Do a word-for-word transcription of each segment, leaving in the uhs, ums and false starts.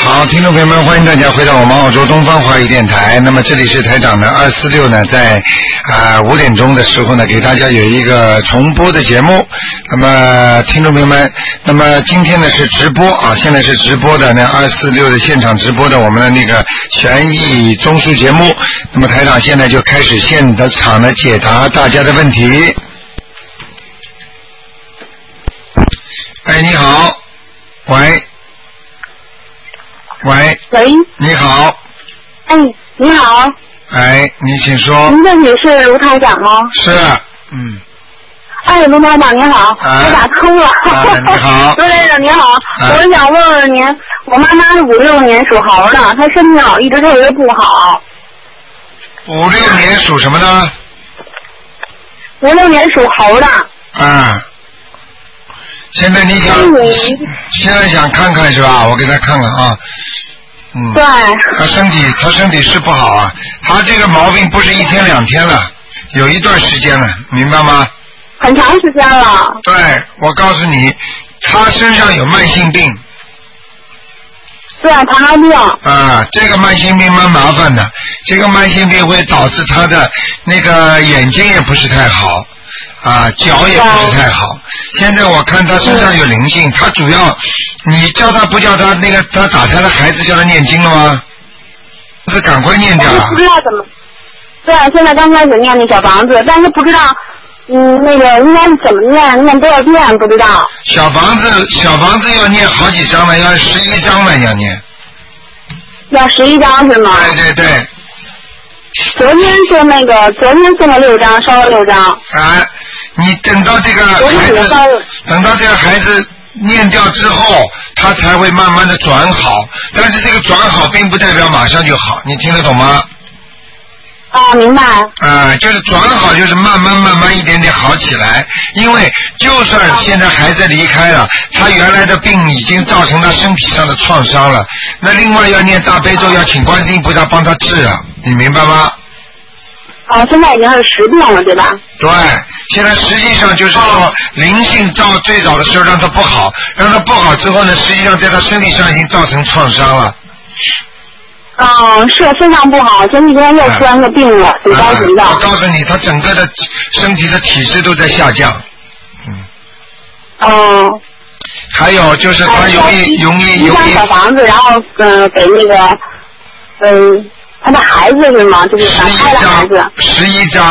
好，听众朋友们，欢迎大家回到我们澳洲东方华语电台。那么这里是台长呢，二四六呢，在啊五点钟的时候呢，给大家有一个重播的节目。那么听众朋友们，那么今天呢是直播啊，现在是直播的那二四六的现场直播的我们的那个悬疑综述节目。那么台长现在就开始现场的解答大家的问题。哎，你好，喂。喂， 喂， 你好。 哎，你好。 哎，你请说。 您这里是卢台长吗？ 是，嗯。 哎，卢台长您好， 哎、 我打通了。 哎、你好。 卢台长您好， 哎、 我想问问您，我妈妈是五六年属猴的，她身体好一直特别不好。 五六年属什么呢？ 五六年属猴的。 啊。现在你想，现在想看看是吧？我给他看看啊。嗯。 对。 他身体，他身体是不好啊。他这个毛病不是一天两天了，有一段时间了，明白吗？ 很长时间了。 对，我告诉你，他身上有慢性病。 对，糖尿病。 啊，这个慢性病蛮麻烦的，这个慢性病会导致他的那个眼睛也不是太好。啊，脚也不是太好。现在我看他身上有灵性，他主要，你叫他不叫他那个他打胎的孩子叫他念经了吗？是赶快念掉啊！ 不知道怎么。对，现在刚开始念那小房子，但是不知道，嗯，那个应该怎么念，念多少遍不知道。 小房子，小房子要念好几张了，要十一张了要念。 要十一张是吗？ 对对对。 昨天是那个，昨天送了六张，烧了六张。 啊，你等到这个孩子，等到这个孩子念掉之后，他才会慢慢的转好。但是这个转好并不代表马上就好，你听得懂吗？ 啊，明白。 啊，就是转好，就是慢慢慢慢一点点好起来。因为就算现在孩子离开了，他原来的病已经造成他身体上的创伤了。那另外要念大悲咒，要请观世音菩萨帮他治啊，你明白吗？ 哦，现在已经是十遍了，对吧？ 对，现在实际上就是说，灵性到最早的时候让他不好，让他不好之后呢，实际上在他身体上已经造成创伤了。 嗯，是身上不好，前几天又突然个病了，挺着急的。 我告诉你，他整个的身体的体质都在下降。嗯。 哦。 还有就是他容易容易容易。 一张小房子，然后嗯、呃、给那个嗯。呃他的孩子是吗？就是打胎的孩子。 十一张。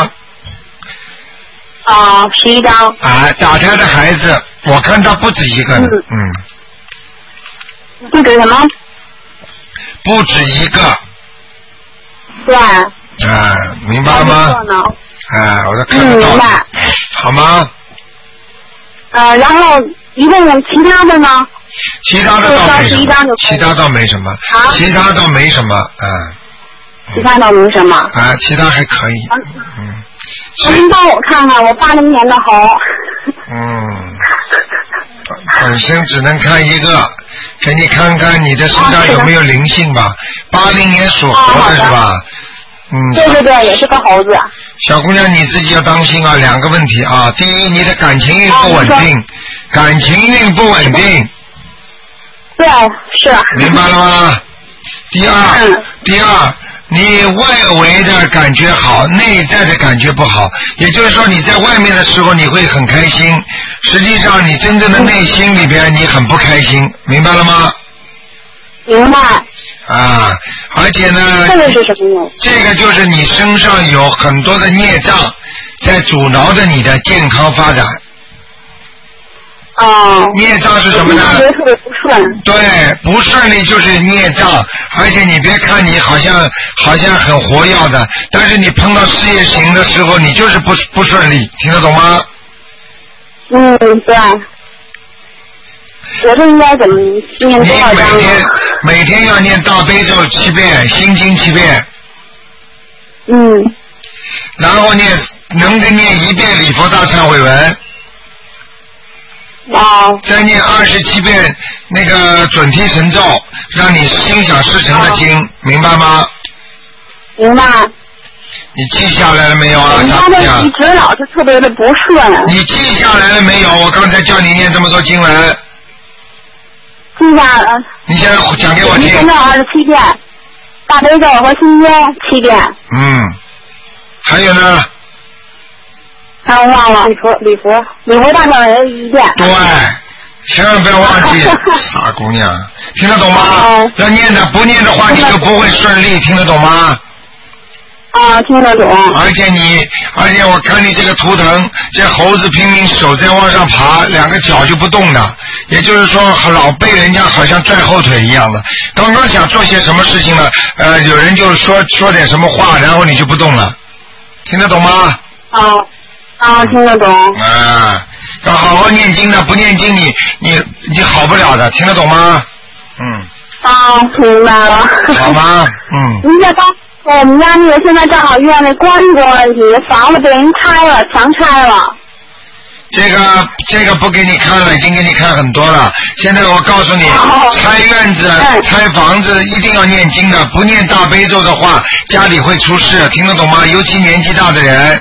啊，十一张。 啊，打胎的孩子，我看他不止一个呢。嗯。 嗯不止什么？ 不止一个。 对。 啊，明白了吗？啊，我都看得到。 嗯，明白。 好吗？ 呃，然后一共其他的呢？ 其他的倒没什么。其他倒没什么。 啊。 其他倒没什么，啊。 其他倒没什么。 啊，其他还可以。嗯。 您帮我看看，我八零年的猴。 嗯。本身只能看一个，给你看看你的身上有没有灵性吧。八零年属猴的是吧？嗯。 对对对，也是个猴子。 小姑娘，你自己要当心啊，两个问题啊。第一，你的感情运不稳定，感情运不稳定。 对，是。 明白了吗？第二，第二。你外围的感觉好，内在的感觉不好，也就是说你在外面的时候你会很开心，实际上你真正的内心里边你很不开心，明白了吗？ 明白。 啊，而且呢， 这个是什么？ 这个就是你身上有很多的孽障在阻挠着你的健康发展。 哦。 孽障是什么呢？ 特别不顺。 对，不顺利就是孽障，而且你别看你好像好像很活跃的，但是你碰到事业型的时候，你就是不不顺利，听得懂吗？ 嗯，对。我这应该怎么念多少章？ 你每天每天要念大悲咒七遍，心经七遍。 嗯。 然后念能够念一遍礼佛大忏悔文。 啊。 再念二十七遍那个准提神咒，让你心想事成的经，啊、明白吗？ 明白。 你记下来了没有啊？ 他的一直老是特别的不顺。 你记下来了没有？我刚才叫你念这么多经文。 记下了。 你现在讲给我听。 现在二十七遍，大悲咒和心经七遍。 嗯，还有呢？ 还有忘了礼佛，礼佛，礼佛大忏悔文一遍。 对，千万不要忘记，傻姑娘，听得懂吗？ 哦、 要念的，不念的话你就不会顺利，听得懂吗？ 啊，听得懂。 而且你，而且我看你这个图腾，这猴子拼命手在往上爬，两个脚就不动的，也就是说老被人家好像拽后腿一样的。刚刚想做些什么事情呢？呃，有人就说说点什么话，然后你就不动了，听得懂吗？ 啊啊，听得懂。 啊，要好好念经的，不念经你你你好不了的，听得懂吗？嗯。 啊，明白了。 好吗？嗯。 您这刚。我们家那个现在正好遇到那关公问题，房子被人拆了，强拆了。 这个这个不给你看了，已经给你看很多了。现在我告诉你，哦、拆院子、拆房子一定要念经的，不念大悲咒的话，家里会出事，听得懂吗？尤其年纪大的人。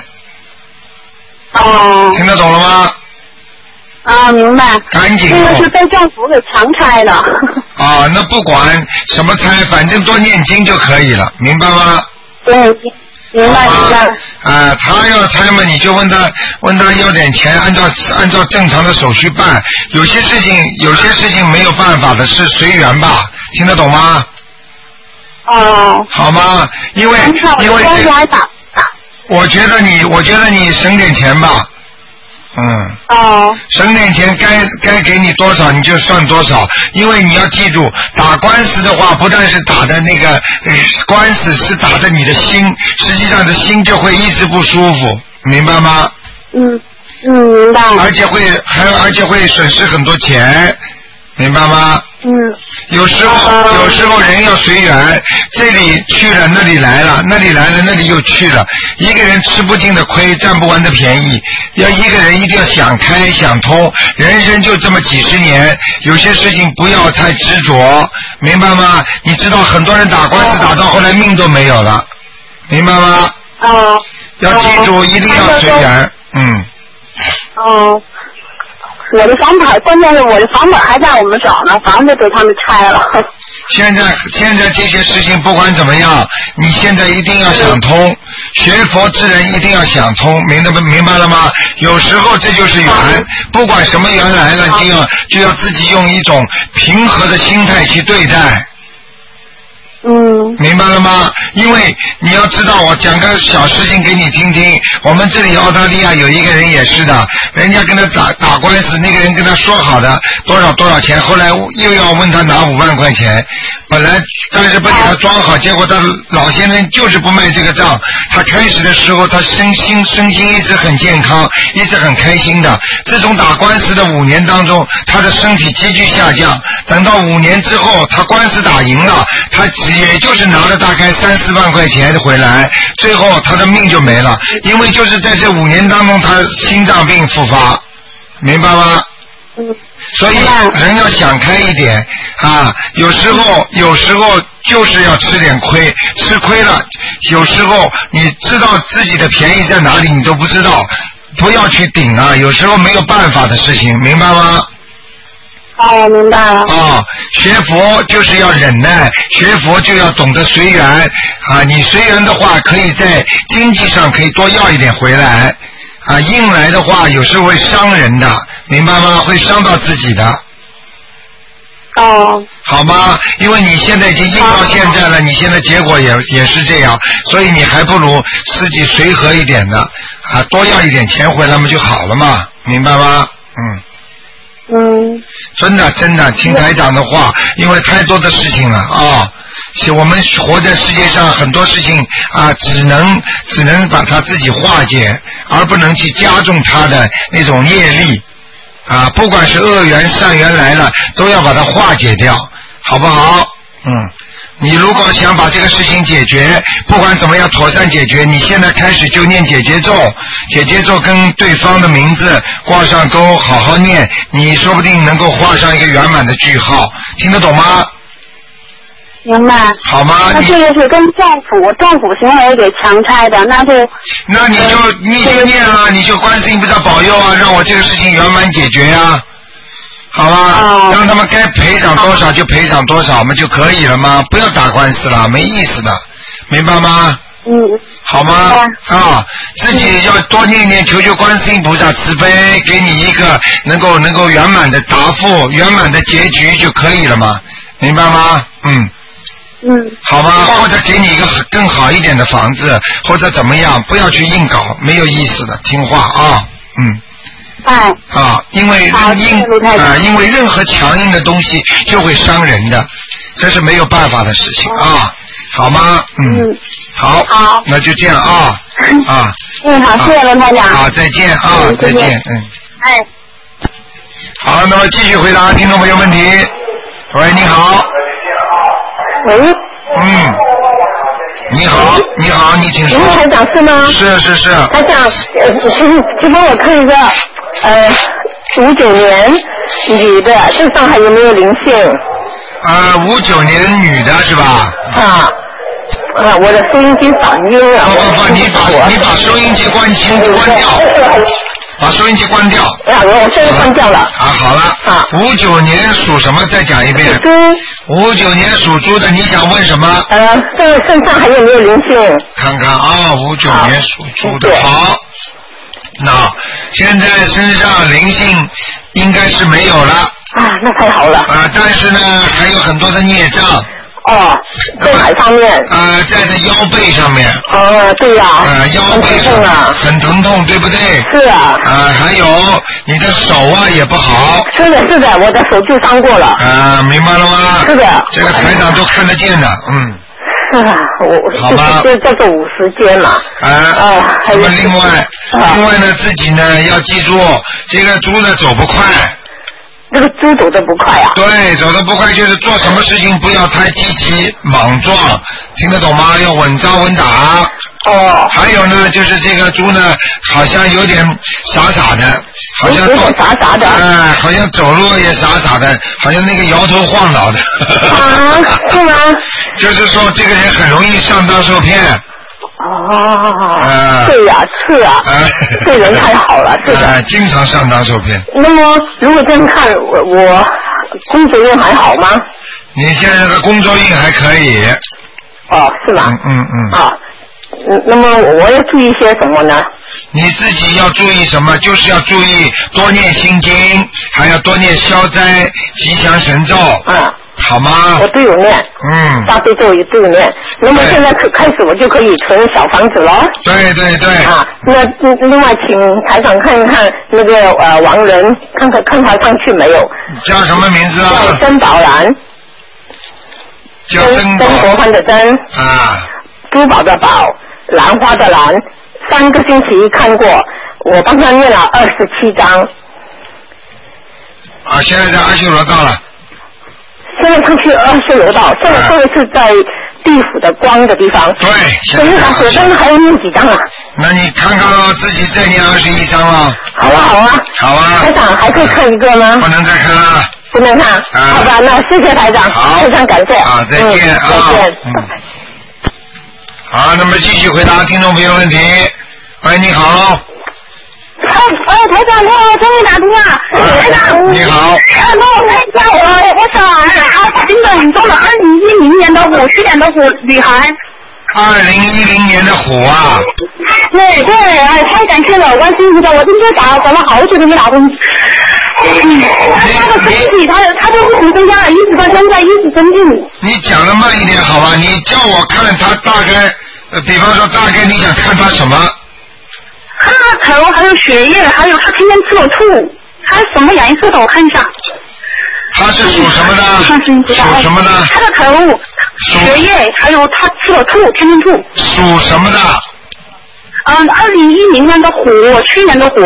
哦。 听得懂了吗？ 啊，明白。 赶紧。 这个是被政府给强拆的。 啊，那不管什么拆，反正多念经就可以了，明白吗？ 对，明白明白。 啊，他要拆嘛，你就问他，问他要点钱，按照按照正常的手续办。有些事情，有些事情没有办法的，是随缘吧？听得懂吗？ 哦。 好吗？因为因为我觉得你，我觉得你省点钱吧。嗯， 哦， 省点钱，该该给你多少你就算多少，因为你要记住，打官司的话，不但是打的那个、呃、官司，是打的你的心，实际上的心就会一直不舒服，明白吗？ 嗯嗯，明白。 而且会还而且会损失很多钱，明白吗？ 嗯。 有时候、uh, 有时候人要随缘，这里去了那里来了，那里来了那里又去了，一个人吃不尽的亏，占不完的便宜，要一个人一定要想开想通，人生就这么几十年，有些事情不要太执着，明白吗？你知道很多人打官司打到后来命都没有了，明白吗？ 哦。Uh, 要记住， uh, 一定要随缘，嗯。 哦。Uh, 我的房本，关键是我的房本还在我们手呢，房子被他们拆了。 现在现在这些事情不管怎么样，你现在一定要想通，学佛之人一定要想通，明白明白了吗？有时候这就是缘，不管什么缘来了，就要就要自己用一种平和的心态去对待。 嗯， 明白了吗？因为你要知道，我讲个小事情给你听听。我们这里澳大利亚有一个人也是的，人家跟他打打官司，那个人跟他说好的多少多少钱，后来又要问他拿五万块钱，本来但是不给他装好，结果他老先生就是不卖这个账。他开始的时候，他身心身心一直很健康，一直很开心的。自从打官司的五年当中，他的身体急剧下降。等到五年之后，他官司打赢了，他只也就是拿了大概三四万块钱回来，最后他的命就没了，因为就是在这五年当中，他心脏病复发，明白吗？ 嗯。 所以人要想开一点啊，有时候有时候就是要吃点亏，吃亏了，有时候你知道自己的便宜在哪里，你都不知道，不要去顶啊，有时候没有办法的事情，明白吗？ 哦，明白了。 哦，学佛就是要忍耐，学佛就要懂得随缘啊！你随缘的话，可以在经济上可以多要一点回来啊，硬来的话有时候会伤人的，明白吗？会伤到自己的。 哦。 好吗？因为你现在已经硬到现在了，你现在结果也也是这样，所以你还不如自己随和一点的啊，多要一点钱回来嘛就好了嘛，明白吗？嗯。 嗯， 真的真的听台长的话，因为太多的事情了啊！我们活在世界上，很多事情啊，只能只能把它自己化解，而不能去加重它的那种业力啊！不管是恶缘善缘来了，都要把它化解掉，好不好？嗯。你如果想把这个事情解决，不管怎么样妥善解决，你现在开始就念解结咒，解结咒跟对方的名字挂上钩，好好念，你说不定能够画上一个圆满的句号，听得懂吗？ 明白。 好吗？ 那这个是跟政府政府行为给强拆的，那就那你就你就念了，你就观世音菩萨保佑啊，让我这个事情圆满解决啊。 好吧， 哦、 让他们该赔偿多少就赔偿多少嘛就可以了吗？不要打官司了，没意思的，明白吗？ 嗯。 好吗？啊，自己要多念念，求求观世音菩萨慈悲，给你一个能够能够圆满的答复、圆满的结局就可以了嘛，明白吗？嗯。 嗯。 好吗？或者给你一个更好一点的房子，或者怎么样，不要去硬搞，没有意思的，听话啊，嗯。 哎。 啊，因为硬啊，因为任何强硬的东西就会伤人的，这是没有办法的事情啊，好吗？嗯。嗯好， 好， 那就这样啊啊。 嗯，好，谢谢罗台长。 好，再见啊，再见，嗯。 哎。 好，那么继续回答听众朋友问题。喂，你好。 喂。 嗯。你好，你好，你请说。 卢台长是吗？ 是是是。 台长，呃，请请帮我看一个，呃，五九年女的身上还有没有灵性？ 呃，五九年女的是吧？ 啊。啊，我的收音机反音啊！ 不不不，你把你把收音机关轻关掉，把收音机关掉。 啊，我现在关掉了。 啊，好了。啊。五九年属什么？再讲一遍。 猪。 五九年属猪的，你想问什么？ 呃，这个身上还有没有灵性？ 看看啊，五九年属猪的。好。那现在身上灵性应该是没有了。 啊，那太好了。 啊，但是呢，还有很多的孽障。 哦，在哪方面？ 呃，在这腰背上面。 哦，对呀、啊。 呃，腰背上啊，很疼痛，对不对？ 是啊。 啊，还有你的手啊也不好。 是的，是的，我的手就伤过了。 啊，明白了吗？ 是的。 这个台长都看得见的，嗯。 是啊，我好吧， 就叫做五十肩嘛。 啊。啊。那么另外，另外呢，自己呢要记住，这个猪呢走不快。 这个猪走得不快啊？ 对，走得不快就是做什么事情不要太积极莽撞，听得懂吗？要稳扎稳打。 哦。 还有呢，就是这个猪呢，好像有点傻傻的，好像有点傻傻的。 哎、呃，好像走路也傻傻的，好像那个摇头晃脑的。 啊，是吗？ 就是说，这个人很容易上当受骗。 哦， 呃、 对呀、啊，是啊，呃、这人太好了，是的、 呃，经常上当受骗。 那么，如果这样看，我我工作运还好吗？ 你现在的工作运还可以。 哦，是吗？ 嗯嗯嗯。 啊，那么我要注意些什么呢？ 你自己要注意什么？就是要注意多念心经，还要多念消灾吉祥神咒。 啊。 好吗？ 我都有念， 嗯， 大悲咒也都有念。那么现在可开始我就可以存小房子了。 对对对。 啊，那另外请台长看一看那个呃亡人，看看看他上去没有。 叫什么名字啊？ 叫曾宝兰。 叫曾宝。 曾国藩的曾。 啊。 珠宝的宝，兰花的兰。三个星期看过，我帮他念了二十七章。 啊，现在在阿修罗道了。 现在上去二修罗道，现在这个是在地府的光的地方。 对， 现在他手上还要念几张啊？ 那你看看咯，自己再念二十一张了。 好啊，好啊。 好啊。 台长还可以看一个吗？ 不能再看了。 不能看。啊、好吧，那谢谢台长， 好， 非常感谢。 好，再见啊。 嗯、再见。 嗯。好，那么继续回答听众朋友问题。喂，你好。 哎哎，台长你好，我终于打通了。台长。 你好。 啊，帮我看一下我我小孩，啊，病得很重的，二零一零年的虎，去年的虎女孩。 二零一零年的虎啊。 对对，哎，太感谢了，关心你的，我今天打打了好久都没打通。嗯，他的身体，他他都不停增加了，一直到现在一直增进。 你讲的慢一点好吧？你叫我看他大概，呃，比方说大概你想看他什么？ 看他头，还有血液，还有他天天吃了吐，他什么颜色的？我看一下。 他是属什么的？属什么的？ 他的头、血液，还有他吃了吐，天天吐。 属什么的？ 嗯，二零一零年的虎，去年的虎。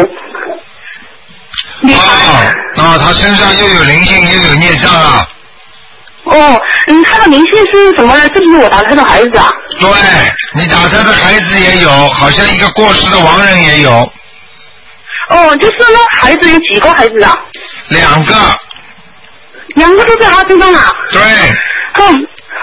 哦，哦，他身上又有灵性，又有孽障啊。 哦，嗯，他的灵性是什么呢？这是我打胎的孩子啊。 对，你打胎的孩子也有，好像一个过世的亡人也有。 哦，就是那孩子有几个孩子啊？ 两个。 两个都在他身上啊？ 对。 嗯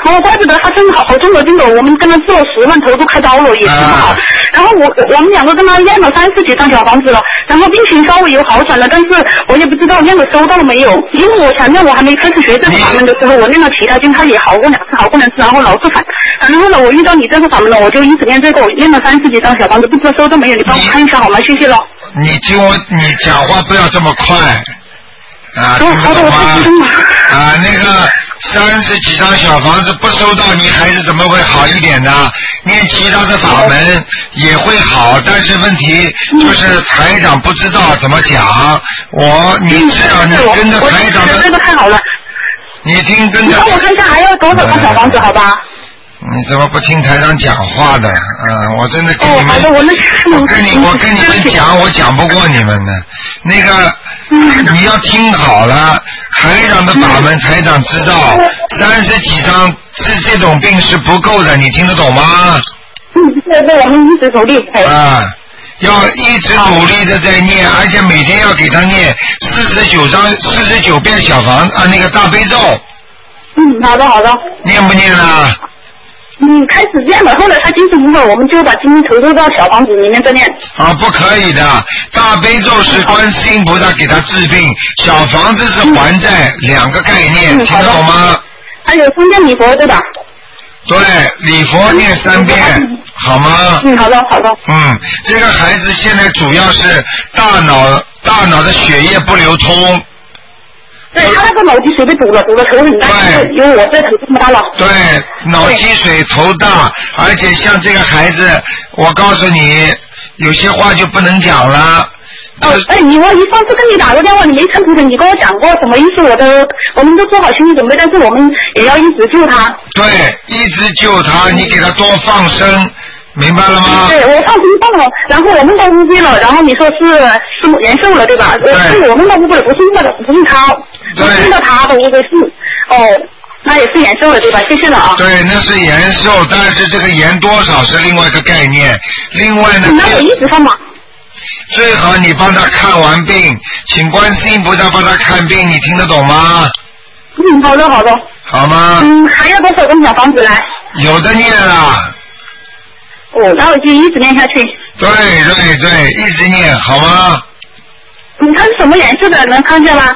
哦，怪不得他真的好好重的这个，我们跟他做了十万头都开刀了，也挺好。啊、然后我我们两个跟他验了三十几张小房子了，然后病情稍微有好转了，但是我也不知道验了收到了没有，因为我前面我还没开始学这个法门的时候，我念了其他经，他也好过两次，好过两次，然后老是反。然后呢，我遇到你这个法门了，我就一直念这个，我念了三十几张小房子，不知道收到没有？你帮我看一下好吗？谢谢了。 你听我，你讲话不要这么快。啊，听得懂吗？啊，那个三十几张小房子不收到，你孩子怎么会好一点呢？念其他的法门也会好，但是问题就是台长不知道怎么讲。我，你知道，你跟着台长的， 这个太好了。 你听跟着。 帮我看一下还要多少张小房子，好吧？ 你怎么不听台长讲话的？嗯，我真的跟你们， 哦、我, 我跟你我跟你们讲，我讲不过你们的。那个，嗯、你要听好了，台长的法门，台长知道，三十几张是这种病是不够的，你听得懂吗？ 嗯，对对，我们一直努力。 啊，要一直努力的在念，而且每天要给他念四十九张、四十九遍小房啊，那个大悲咒。 嗯，好的好的。 念不念啊？ 嗯，开始念了，后来他精神不好，我们就把精力投入到小房子里面再念。 啊，不可以的，大悲咒是观世音菩萨给他治病，小房子是还债，嗯、两个概念，嗯、听得懂吗？ 还有三遍礼佛对吧？ 对，礼佛念三遍，嗯、好吗？ 嗯，好的好的。 嗯，这个孩子现在主要是大脑大脑的血液不流通。 对，他那个脑积水被堵了，堵了头很大，因为我这头这么大了。 对，脑积水头大，而且像这个孩子，我告诉你，有些话就不能讲了。 哦，哎，你我一上次跟你打过电话，你没看图腾，你跟我讲过什么意思？我都我们都做好心理准备，但是我们也要一直救他。 对，一直救他，你给他多放生。明白了吗？ 对，我放心放了，然后我梦到乌龟了，然后你说是是延寿了，对吧？ 对。 是我梦到乌龟了，不是梦到不是他，不是梦到他的乌龟是哦，那也是延寿了，对吧？谢谢了啊。 对，那是延寿，但是这个延多少是另外一个概念。另外呢， 那我一直放嘛。 最好你帮他看完病，请观世音菩萨帮他看病，你听得懂吗？ 嗯，好的好的。 好吗？ 嗯，还要多少张小房子来？ 有的念了。 哦，那我就一直念下去。 对对对，一直念，好吗？ 你看是什么颜色的？能看见吗？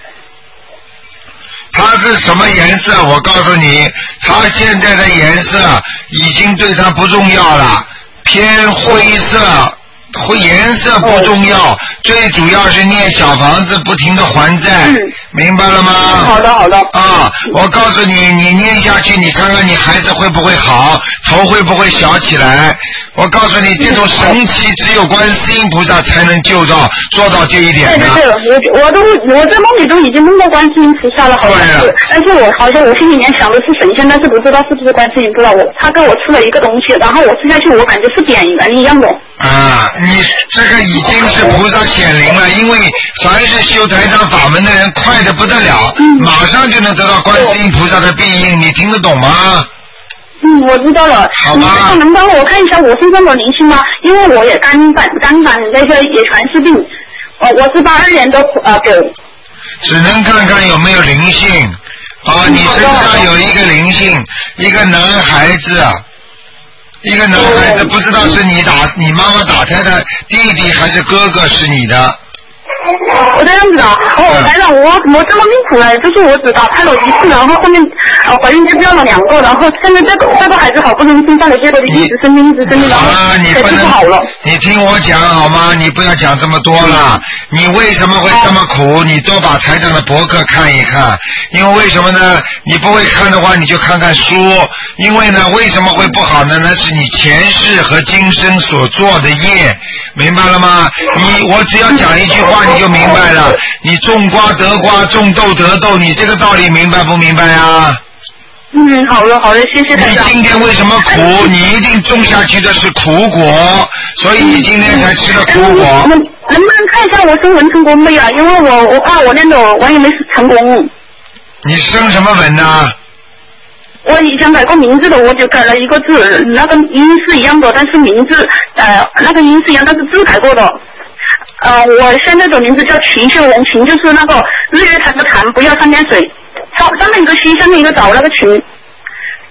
它是什么颜色？我告诉你，它现在的颜色已经对它不重要了，偏灰色。灰颜色不重要，哦、最主要是念小房子，不停的还债，嗯、明白了吗？ 好的，好的。 啊，我告诉你，你念下去，你看看你孩子会不会好，头会不会小起来？我告诉你，这种神奇只有观世音菩萨才能救到，做到这一点的。 对对对，我我都我在梦里都已经梦到观世音菩萨了好几次，但是我好像我心里面想的是神仙，但是不知道是不是观世音菩萨。我他给我吃了一个东西，然后我吃下去，我感觉是点燃一样的。 啊，你这个已经是菩萨显灵了，因为凡是修台上法门的人快得不得了，嗯、马上就能得到观世音菩萨的庇应，你听得懂吗？ 嗯，我知道了。 好吗？ 你能帮我看一下我身上的灵性吗？因为我也肝胆肝胆那个也全是病，我我是八二年的呃狗。 只能看看有没有灵性啊！你身上有一个灵性，一个男孩子。一个男孩子不知道是你打你妈妈打胎的弟弟还是哥哥是你的。 我这样子的，哦，台长，我我这么命苦了，就是我只打胎了一次，然后后面呃怀孕就掉了两个，然后现在这个这个孩子好不容易生下来，结果就一直生病一直生病，然后才治不好了。 你听我讲好吗？你不要讲这么多了。你为什么会这么苦？你多把台长的博客看一看，因为为什么呢？你不会看的话，你就看看书。因为呢，为什么会不好呢？那是你前世和今生所做的业，明白了吗？你我只要讲一句话，你就明白了。你种瓜得瓜，种豆得豆，你这个道理明白不明白啊？ 嗯，好了好了，谢谢台长。 你今天为什么苦？你一定种下去的是苦果，所以你今天才吃了苦果。 能能不能看一下我生文成功没有？因为我我怕我念的完全没成功。 你生什么文呢？ 我以前改过名字的，我就改了一个字，那个音是一样的，但是名字呃那个音是一样，但是字改过的。呃，我现在的名字叫秦秀荣，秦就是那个日月潭的潭，不要三点水，上上面一个西，下面一个早，那个秦。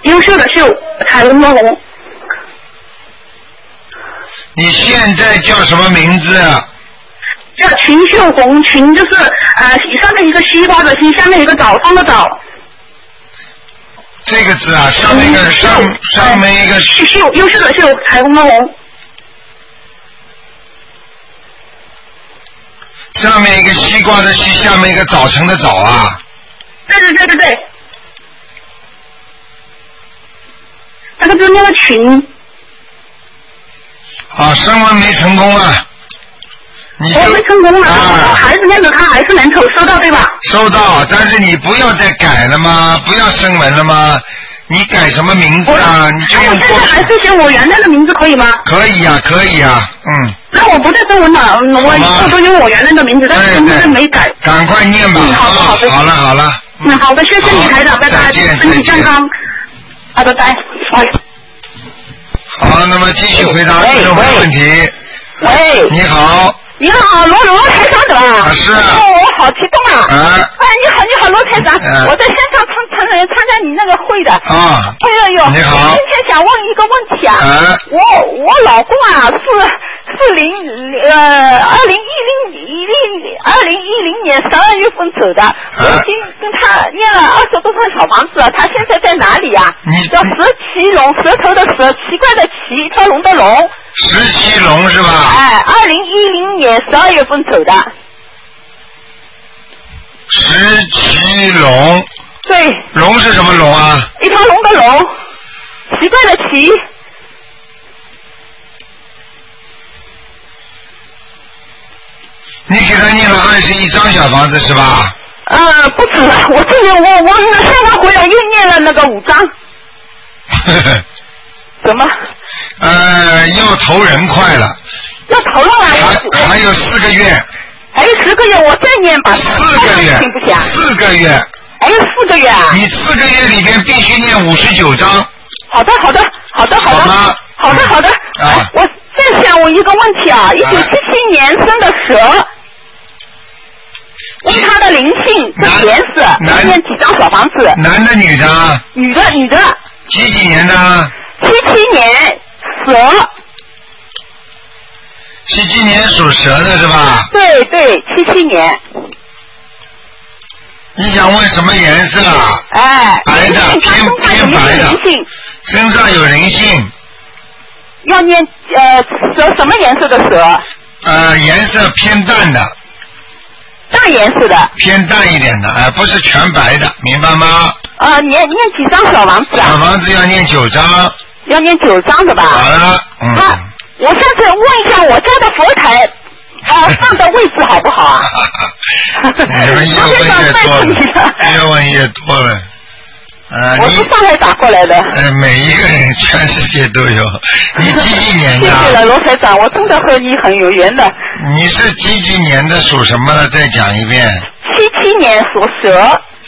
优秀的秀，彩虹的虹。 你现在叫什么名字？ 叫秦秀红，秦就是呃上面一个西瓜的西，下面一个早上的早。 这个字啊，上面一个上上面一个秀，优秀的秀，彩虹的红。 上面一个西瓜的西，下面一个早晨的早啊。 对对对对对。那个就是那个群。 啊，升温没成功啊。你就我没成功了， 啊、 孩子念的他还是能收收到对吧？ 收到，但是你不要再改了吗？不要升文了吗？你改什么名字啊？你就用过去。 我现在还是写我原来的名字可以吗？ 可以呀、啊，可以呀、啊，嗯。 那我不再升文了，我以后都用我原来的名字，但是名字没改。 赶快念吧。 嗯，好的好的。 好了好了。 嗯，好的，谢谢你台长，拜拜，身体健康。好的，拜拜。 好，那么继续回答听众朋友问题。 喂。 你好。 你好，罗罗台长的吧？ 啊是啊。 哦，我好激动啊！ 啊。 哎，你好，你好，罗台长，啊、我在线上参参参加你那个会的。 啊。 哎呦呦！ 你好。 今天想问一个问题啊。 啊。 我我老公啊是是零呃二零一零一零二零一零年十二月份走的，我已经跟他念了二十多套小房子了，他现在在哪里呀、啊？叫石奇龙，舌头的舌，奇怪的奇，一条龙的龙。 石奇龙是吧？ 哎，二零一零年十二月份走的。 石奇龙。 对。 龙是什么龙啊？ 一条龙的龙，奇怪的奇。 你给他念了二十一张小房子是吧？ 呃，不止，我这里我我那下完回来又念了那个五张。怎么？ 呃，要投人快了。 要投了啊！ 还还有四个月。 还有十个月，我再念吧。 四个月。 行不行？ 四个月。 还有四个月啊！ 你四个月里边必须念五十九章。 好的，好的，好的，好的。 好吗？ 好的，好的。 啊。 我再想我一个问题啊，一九七七年生的蛇。问他的灵性跟颜色，要念几张小房子？ 男的女的？ 女的，女的。 几几年的？ 七七年蛇。 七七年属蛇的是吧？ 对对，七七年。 你想问什么颜色啊？ 哎， 白的，偏偏白的。身上有灵性。 要念呃蛇什么颜色的蛇？ 呃，颜色偏淡的。 淡颜色的。 偏淡一点的，哎、呃，不是全白的，明白吗？ 呃，念念几张小房子啊？ 小房子要念九张。 要念九张的吧？ 好了，嗯。 他，我上次问一下我家的佛台，啊、呃，放的位置好不好啊？ 你们越问越多了，越问越多了。呃， 我是上海打过来的。 呃，每一个人全世界都有。你几几年的？ 谢谢了，罗台长，我真的和你很有缘的。 你是几几年的？属什么的？再讲一遍。 七七年属蛇。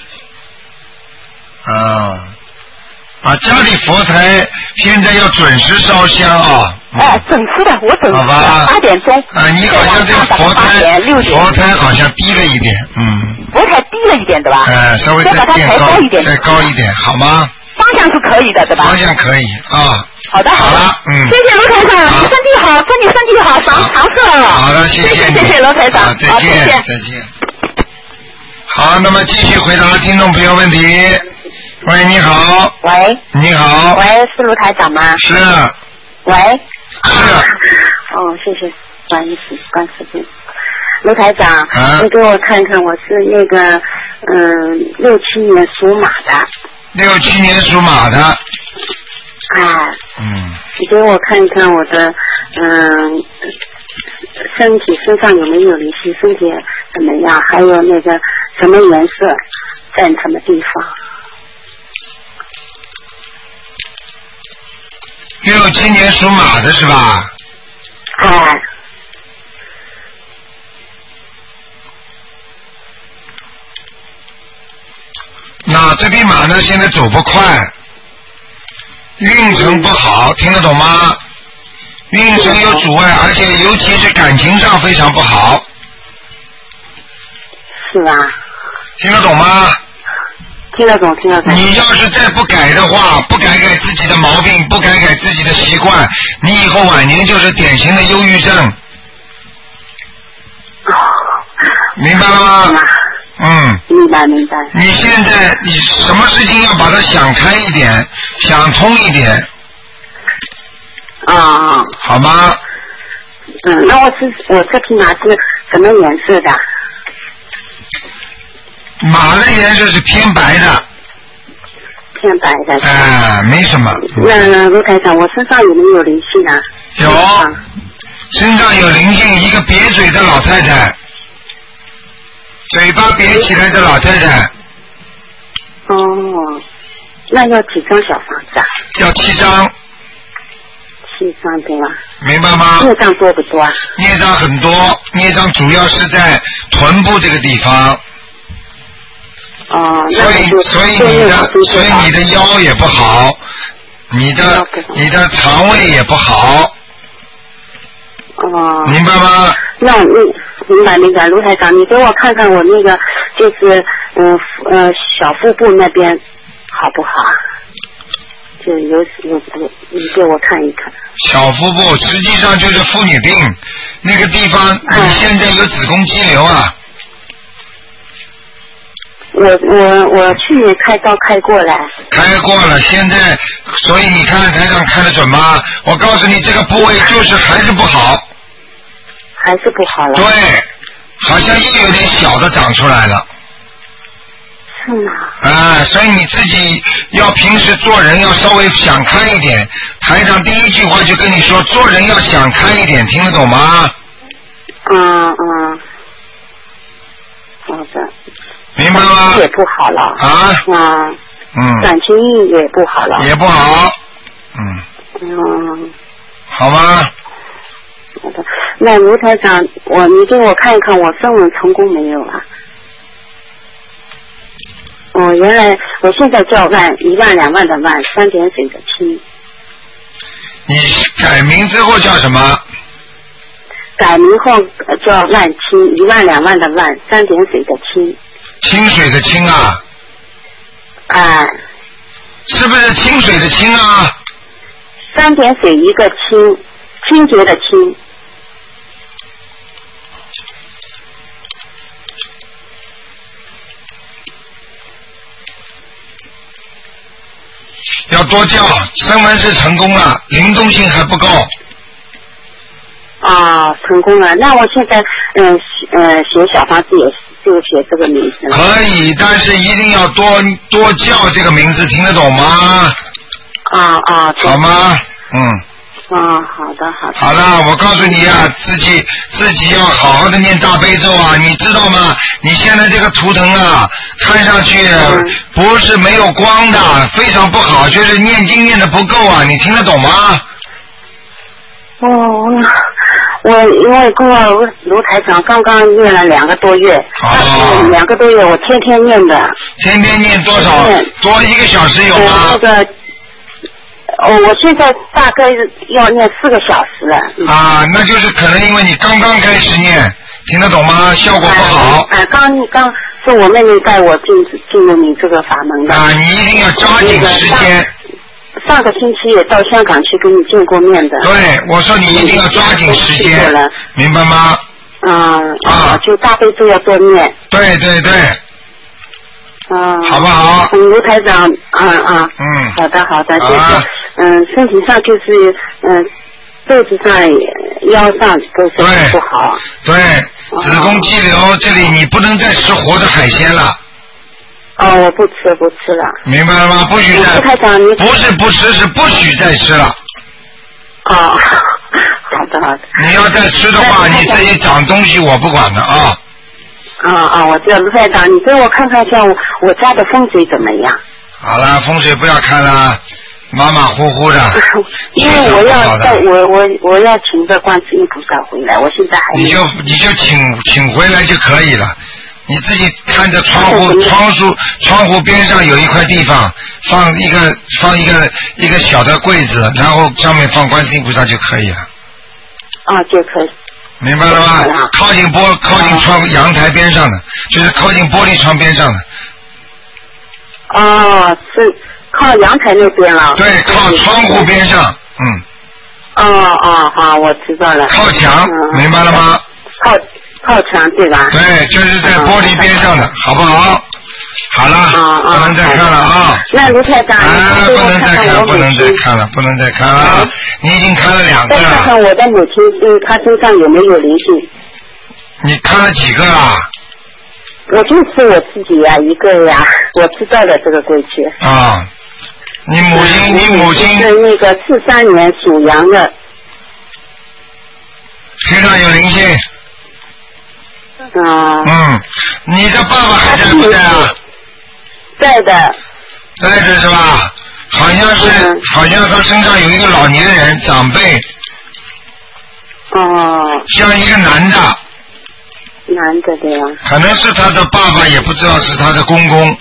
啊啊！家里佛台现在要准时烧香啊。 哎，准时的，我准时的，八点钟。 啊，你好像这个佛台，佛台好像低了一点，嗯。 佛台低了一点，对吧？ 哎，稍微再变高一点，再高一点，好吗？ 方向是可以的，对吧？ 方向可以啊。 好的， 好了，嗯。 谢谢罗台长，你身体好，祝你身体好，长长寿了。 好的，谢谢谢谢罗台长， 再见，再见。好，那么继续回答听众朋友问题。喂，你好。 喂。 你好。 喂，是卢台长吗？ 是。 喂。 是。 哦，谢谢，关系关师傅。卢台长， 啊、 你给我看看，我是那个嗯六七年属马的。 六七年属马的。 啊。 嗯。 你给我看一看我的嗯身体身上有没有灵性，身体怎么样？还有那个什么颜色，在什么地方？ 六七年属马的是吧？ 哎。 那这匹马呢，现在走不快，运程不好，听得懂吗？运程有阻碍，而且尤其是感情上非常不好。 是吧？ 听得懂吗？ 听得懂，听得懂。 你要是再不改的话，不改改自己的毛病，不改改自己的习惯，你以后晚年就是典型的忧郁症。 哦， 明白了吗？嗯。 明白明白。 你现在你什么事情要把它想开一点，想通一点。 啊。 好吗？ 嗯，那我是我这匹马是什么颜色的？ 马的颜色是偏白的。 偏白的。 哎、呃，没什么。 那卢台长，我身上有没有灵性啊？ 有，身上有灵性，一个瘪嘴的老太太，嘴巴瘪起来的老太太。 哦，那要几张小房子啊？ 要七张。 七张对吧？ 明白吗？ 孽障多不多啊？ 孽障很多，孽障主要是在臀部这个地方。 哦， 所以所以你的所以你的腰也不好，你的你的肠胃也不好。 哦。 明白吗？ 那你明白明白，卢台长，你给我看看我那个就是嗯呃小腹部那边好不好？就有有不，你给我看一看。 小腹部实际上就是妇女病，那个地方你现在有子宫肌瘤啊。 我我我去年开刀开过了。 开过了，现在所以你看台上看得准吗？我告诉你，这个部位就是还是不好。 还是不好了。 对，好像又有点小的长出来了。 是吗？ 啊，所以你自己要平时做人要稍微想开一点。台长第一句话就跟你说，做人要想开一点，听得懂吗？ 嗯嗯。好的。 明白吗？ 也不好了。 啊。 嗯。 嗯。 感情也不好了。 也不好。嗯。 嗯。 好吗？ 好的。那卢台长，我你给我看一看，我生文成功没有啊？哦，原来我现在叫万一万两万的万，三点水的清。 你改名之后叫什么？ 改名后叫万清，一万两万的万，三点水的清。 清水的清啊？ 哎。 是不是清水的清啊？ 三点水一个清，清洁的清。 要多叫，声纹是成功了，灵动性还不够。 啊，成功了。那我现在嗯呃写小房子也就写这个名字了。 可以，但是一定要多多叫这个名字，听得懂吗？ 啊啊。 好吗？嗯。 啊，好的好的。 好了，我告诉你啊，自己自己要好好的念大悲咒啊，你知道吗？你现在这个图腾啊，看上去不是没有光的，非常不好，就是念经念的不够啊，你听得懂吗？ 哦，我因为跟我卢卢台长刚刚念了两个多月， 哦， 两个多月我天天念的。 天天念多少？多一个小时有吗？ 呃、那个。哦，我现在大概要念四个小时了。 啊，那就是可能因为你刚刚开始念，听得懂吗？效果不好。 哎、啊，刚刚是我妹妹带我进进入你这个法门的。 啊，你一定要抓紧时间。 上, 上个星期也到香港去跟你见过面的。 对，我说你一定要抓紧时间，明白吗？ 嗯。啊。就大悲咒要多念。 对对对。 嗯。 好不好？ 嗯，卢台长，啊啊。 嗯。 好的好的，谢谢。嗯，身体上就是嗯，肚子上、腰上都是不好。 对，子宫肌瘤这里你不能再吃活的海鲜了。 哦，我不吃不吃了。 明白了吗？不许再。 台长，你不是不吃，是不许再吃了。 哦，好的好的。 你要再吃的话，你自己长东西我不管的啊。 啊啊，我知道卢台长，你给我看看像我我家的风水怎么样？ 好了，风水不要看了。马马虎虎的， 因为我要在我我我要请个观世音菩萨回来，我现在还你就你就请请回来就可以了。你自己看着窗户窗户窗户边上有一块地方，放一个放一个一个小的柜子，然后上面放观世音菩萨就可以了。 啊，就可以。 明白了吗？靠近玻靠近窗阳台边上的，就是靠近玻璃窗边上的。 哦，是靠阳台那边了。 对，靠窗户边上，嗯。 哦哦，好，我知道了。 靠墙，嗯、明白了吗？ 靠靠墙对吧？ 对，就是在玻璃边上的，嗯、好不好？好了， 啊、 不能再看了啊！ 那卢台长， 啊，不能再看，不能再看了，不能再看了。你已经看了两个了。 再看看我的母亲，嗯，她身上有没有灵性？ 你看了几个啊？ 我就是我自己呀、啊，一个呀，我知道了这个过去。 啊，你母亲，嗯、你母亲是那个四三年属羊的。 身上有灵性。 啊。 嗯，你的爸爸还在不在啊？ 在的。 在的是吧？好像是，嗯、好像他身上有一个老年人长辈。 哦。 像一个男的。 男的对呀。 可能是他的爸爸，也不知道是他的公公。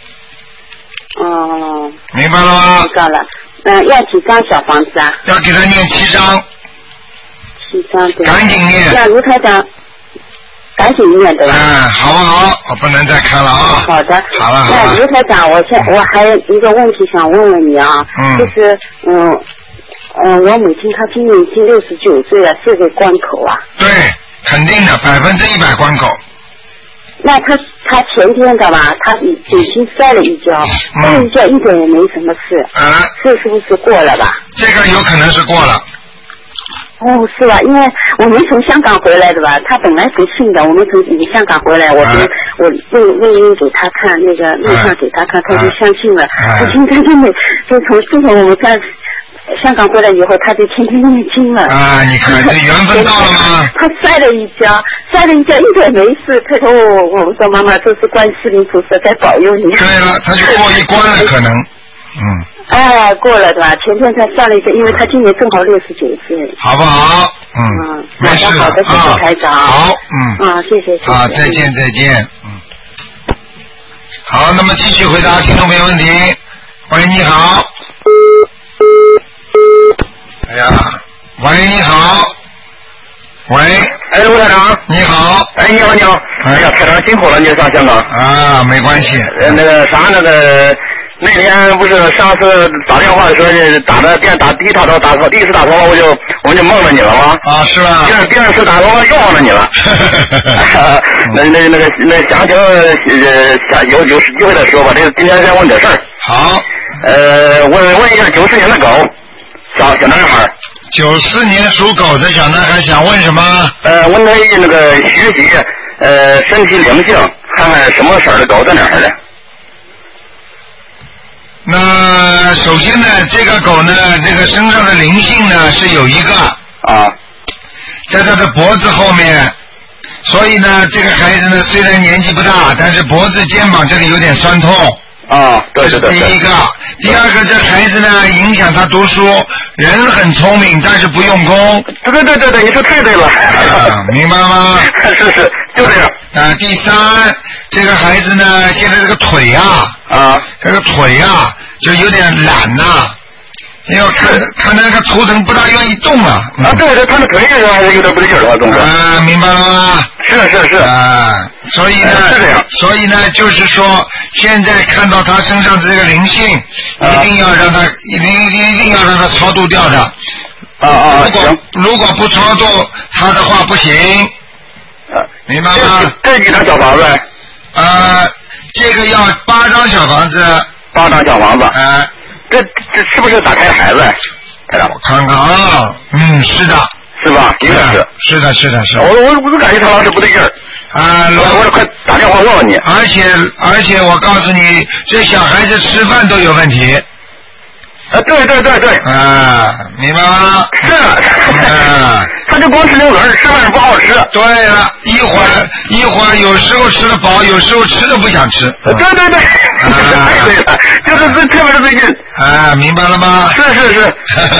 哦。 明白了吗？ 知道了。嗯，要几张小房子啊？ 要给他念七张。 七张对。 赶紧念。 那卢台长。赶紧念对吧？ 嗯，好不好？我不能再看了啊。 好的。 好了好了。 那卢台长，我现我还有一个问题想问问你啊， 嗯、 就是嗯嗯、呃，我母亲她今年已经六十九岁了，是个关口啊。 对，肯定的，百分之一百关口。 那她她前天的吧，她已已经摔了一跤，摔了一跤一点也没什么事。 啊。 这是不是过了吧？ 这个有可能是过了。 哦，是吧？因为我们从香港回来的吧，他本来不信的，我们从香港回来，我就、啊、我录录音给他看，那个录像给他看，他就相信了。他现在真的，就从自从我们在香港回来以后，他就天天念经了。 啊，你看这缘分到了吗？ 他摔了一跤，摔了一跤一点没事。他说我我们说妈妈，这是观世音菩萨在保佑你。 对了，他就过一关了，可能。嗯。 哎，过了对吧？前天他算了一个，因为他今年正好六十九岁， 好不好？嗯， 嗯好的好的，谢谢台长。 好，嗯， 啊，谢谢谢谢。 好，再见再见，嗯。好，那么继续回答听众朋友问题。喂，你好。哎呀，喂，你好。喂， 哎，卢台长， 你好。 哎，你好你好。哎呀，台长辛苦了，你上香港。 啊，没关系。 呃，那个啥，那个。那天不是上次打电话的时候，打的电打第一打通打第一次打通了，我就我就梦着你了吗？ 啊，是吧？ 第二第二次打通了又忘了你了。那那那个那详情呃有有机会的时候吧，这个今天先问点事儿。 好。 呃，问问一下九四年的狗，小小男孩。 九四年属狗的小男孩想问什么？ 呃，问他那个学习呃身体灵性，看看什么色儿的狗在哪儿呢？ 那首先呢，这个狗呢，这个身上的灵性呢是有一个啊， 在它的脖子后面，所以呢，这个孩子呢虽然年纪不大，但是脖子、肩膀这里有点酸痛。 啊，对对对。 这是第一个，第二个，这孩子呢影响他读书，人很聪明，但是不用功。 对对对对对，你说太对了。 啊，明白吗？ 是是，就这样。 啊，第三，这个孩子呢，现在这个腿啊， 啊， 这个腿啊，就有点懒呐、啊，因为看看那个头疼不大愿意动啊。 嗯、啊，对对，他的腿上还是有点不对劲儿了，总是。 啊，明白了吗？ 是是是。 啊，所以呢， 是这样。 所以呢，就是说，现在看到他身上这个灵性，啊、一定要让他，一定一定一定要让他超度掉的。 啊啊， 如果如果不超度他的话，不行。 啊， 明白吗？ 这几张小房子？ 呃，这个要八张小房子。 八张小房子。 啊、呃， 这这是不是打胎孩子？ 我看看啊，嗯，是的。 是吧？应该是。 是的，是的，是的。 我我我就感觉他老是不对劲儿。 啊， 我我快打电话问问你。 而且而且我告诉你，这小孩子吃饭都有问题。 啊，对对对对。 啊，明白吗？ 是。啊。他就光吃牛轮，吃饭不好吃。 对了，一会儿一会儿有时候吃得饱，有时候吃的不想吃。 对对对。啊，对了，就是这特别是最近。 啊，明白了吗？ 是是是。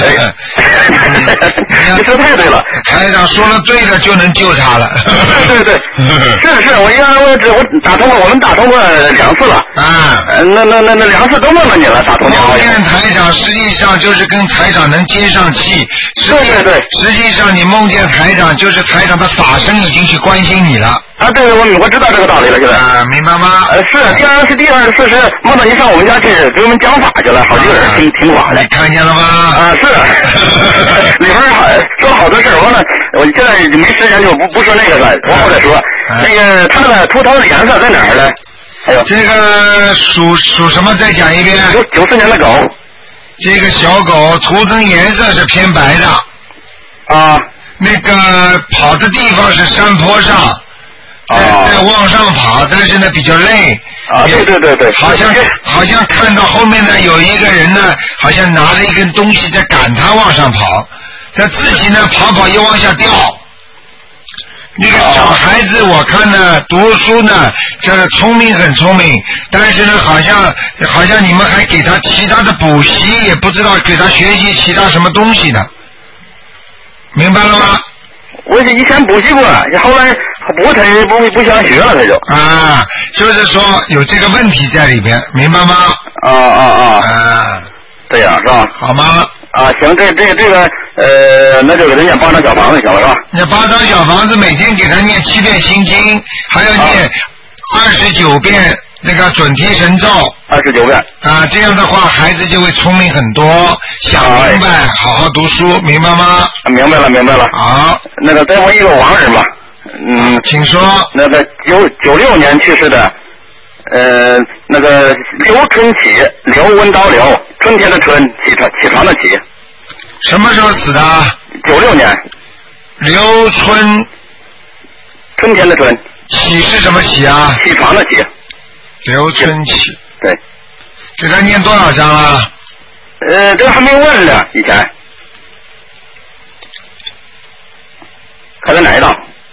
你说太对了。 台长说了对了就能救他了。 对对对。是是，我应该我我打通过，我们打通过两次了。 啊。 那那那那两次都问了你了，打通电话。 今天台长上实际上就是跟台长能接上气。 对对对。 实际上你梦见台长，就是台长的法身已经去关心你了。 啊，对，我我知道这个道理了，现在。 啊，明白吗？ 呃，是。第二是第二是事实，梦到您上我们家去给我们讲法去了，好几个人听听法的。 你看见了吗？ 啊，是。里边好说了好多事儿，完了，我现在没时间就不不说那个了，往后再说。那个他那个图腾的颜色在哪儿呢？还有这个属属什么？再讲一遍。 九九四年的狗。 这个小狗图腾颜色是偏白的。 啊。 那个跑的地方是山坡上。在在往上跑，但是呢比较累。 啊，对对对对。 好像好像看到后面呢有一个人呢，好像拿了一根东西在赶他往上跑，他自己呢跑跑又往下掉。那个小孩子我看呢读书呢，这个聪明很聪明，但是呢好像好像你们还给他其他的补习，也不知道给他学习其他什么东西的，明白了吗？ 我以前补习过，后来不太不不想学了，他就啊，就是说有这个问题在里边，明白吗？ 啊啊啊！ 啊， 对呀、啊，是吧？ 好吗？ 啊，行，这这这个呃，那就给他念八张小房子行了，是吧？ 那八张小房子每天给他念七遍心经，还要念二十九遍那个准提神咒。 二十九遍。 啊，这样的话孩子就会聪明很多，想明白，哎、好好读书，明白吗？ 明白了，明白了。 好， 那个再问一个亡人吧。嗯， 啊、请说。 那个九九六年去世的，呃，那个刘春起，刘文刀刘，春天的春，起床起床的起。 什么时候死的？ 九六年。 刘春。 春天的春。 起是什么起啊？ 起床的起。 刘春起。 对。 给他念多少章啊？ 呃，这个还没问呢，以前。看在哪一道？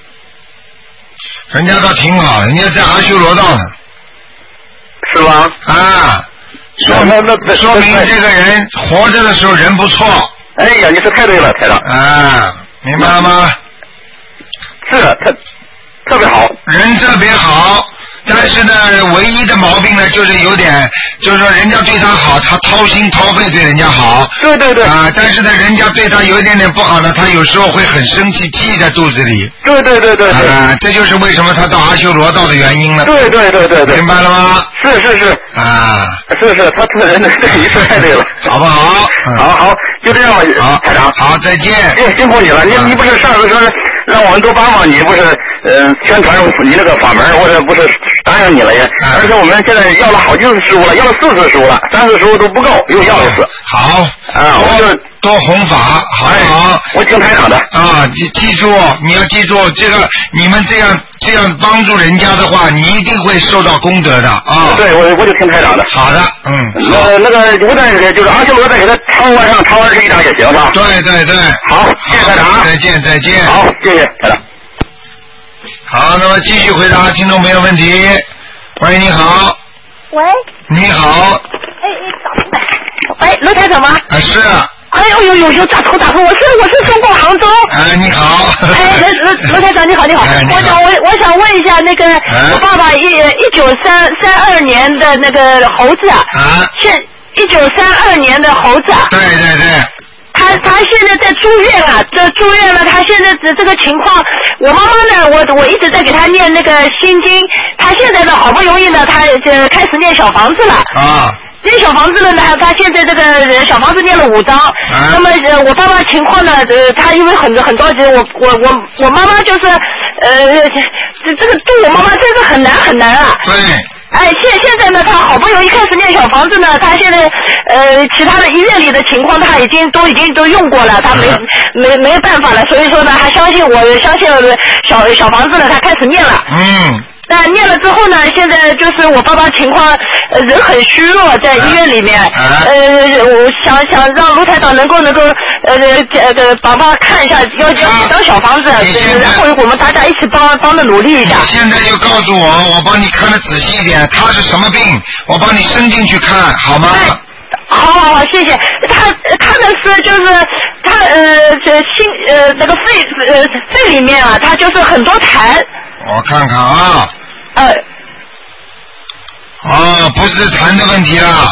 人家倒挺好，人家在阿修罗道呢。 是吗？ 啊，说明说明这个人活着的时候人不错。 哎呀，你说太对了，台长。 啊，明白了吗？ 是，他特别好， 人特别好。但是呢，唯一的毛病呢，就是有点，就是说人家对他好，他掏心掏肺对人家好。 对对对。 啊，但是呢，人家对他有一点点不好呢，他有时候会很生气，记在肚子里。 对对对对对。 啊，这就是为什么他到阿修罗道的原因了。 对对对对对。 明白了吗？ 是是是。 啊。 是是，他这个人的你说太对了。 好不好？ 嗯、好好，就这样吧。 好， 台长。 好，再见。 辛辛苦你了，你、啊、你不是上次说让我们都帮帮你，不是呃宣传你那个法门，我这不是答应你了也。 啊、 而且我们现在要了好几次书了，要了四次书了，三次书都不够，又要一次。 好。 啊，我就多弘法，好不好？ 哎、我听台长的。 啊，记记住，你要记住这个，你们这样这样帮助人家的话，你一定会受到功德的啊。 对，我我就听台长的。 好的，嗯。 那那个我再给就是阿修罗再给他超完上超二十一张也行是吧？ 对对对。 好，谢谢台长。 再见再见。 好，谢谢台长。 好，那么继续回答听众朋友问题。喂，你好。 喂。 你好。 哎哎，打通了。喂，罗台长吗？ 啊，是。 哎呦呦呦呦，打通打通，我是我是中国杭州。 哎，你好。 哎，罗罗罗台长你好你好， 哎、你好我想我我想问一下那个、哎、我爸爸一一九三三二年的那个猴子啊， 啊， 现一九三二年的猴子啊。 对对对。 他他现在在住院啊，这住院了，他现在这这个情况，我妈妈呢，我我一直在给他念那个心经，他现在呢好不容易呢，他呃开始念小房子了。啊。念小房子了呢，他现在这个小房子念了五张。啊。那么呃，我爸爸情况呢，呃，他因为很很着急，我我我我妈妈就是呃，这这个度我妈妈真是很难很难啊。 对。 哎，现现在呢，他好不容易开始念小房子呢，他现在呃，其他的医院里的情况他已经都已经都用过了，他没、嗯、没没办法了，所以说呢，他相信我，相信小小房子呢，他开始念了。嗯。那念了之后呢，现在就是我爸爸情况，呃，人很虚弱，在医院里面。啊、呃，我想想让卢台长能够能够呃呃帮帮看一下，要要几张小房子，啊、然后我们大家一起帮帮着努力一下。 你现在就告诉我，我帮你看得仔细一点，他是什么病，我帮你伸进去看，好吗？ 哎好好好，谢谢。他他的是就是他呃这心呃那个肺呃肺里面啊，他就是很多痰。 我看看啊。 呃。 哦，不是痰的问题啦。 不